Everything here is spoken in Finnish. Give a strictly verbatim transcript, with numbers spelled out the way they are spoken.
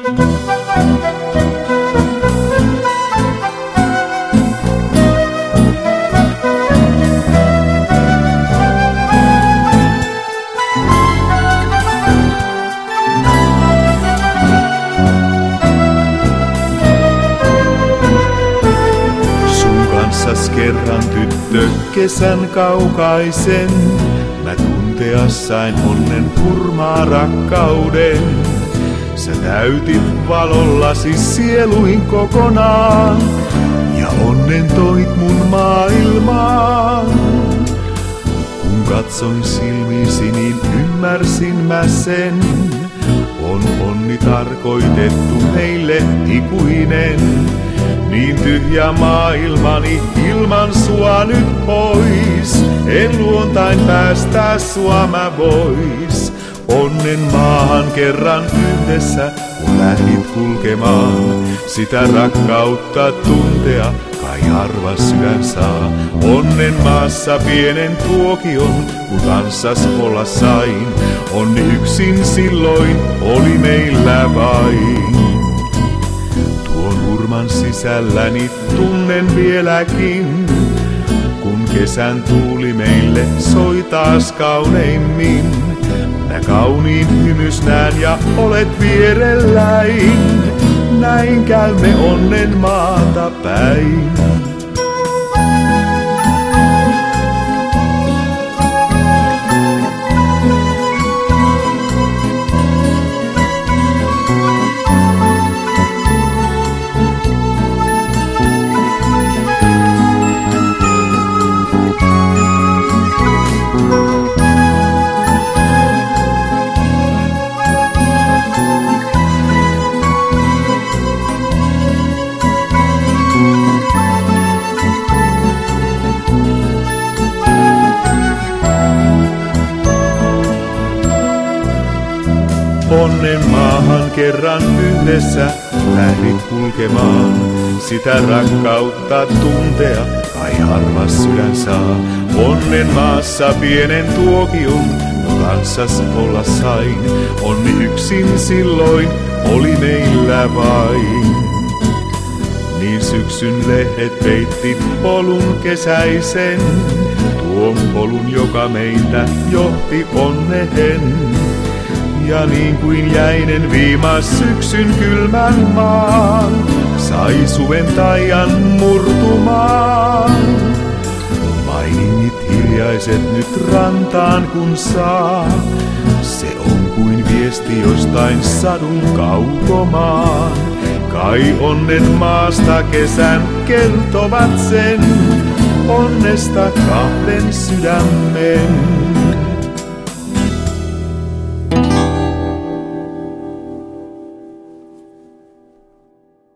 Kerran tyttö kesän kaukaisen, mä tuntea sain onnen hurmaa rakkauden. Sä täytit valollasi sieluin kokonaan ja onnen toit mun maailmaan. Kun katsoin silmiisi, niin ymmärsin mä sen, on onni tarkoitettu meille ikuinen. Niin tyhjä maailmani ilman sua nyt pois, en luontain päästää sua mä vois. Onnen maahan kerran yhdessä, kun lähdit kulkemaan, sitä rakkautta tuntea kai harva sydän saa. Onnen maassa pienen tuokion, kun kanssas olla sain, onni yksin silloin oli meillä vain. Hurman sisälläni tunnen vieläkin, kun kesän tuuli meille soi taas kauneimmin. Mä kauniin hymys näen ja olet vierelläin, näin käymme onnen maata päin. Onnen maahan kerran yhdessä lähdit kulkemaan, sitä rakkautta tuntea ai harva sydän saa. Onnen maassa pienen tuokion, kun kanssas olla sain, onni yksin silloin oli meillä vain. Niin syksyn lehdet peitti polun kesäisen, tuon polun joka meitä johti onnehen. Ja niin kuin jäinen viimas syksyn kylmän maan, sai suven taian murtumaan. Mainingit hiljaiset nyt rantaan kun saa, se on kuin viesti jostain sadun kaukomaan. Kai onnen maasta kesän kertovat sen, onnesta kahden sydämen.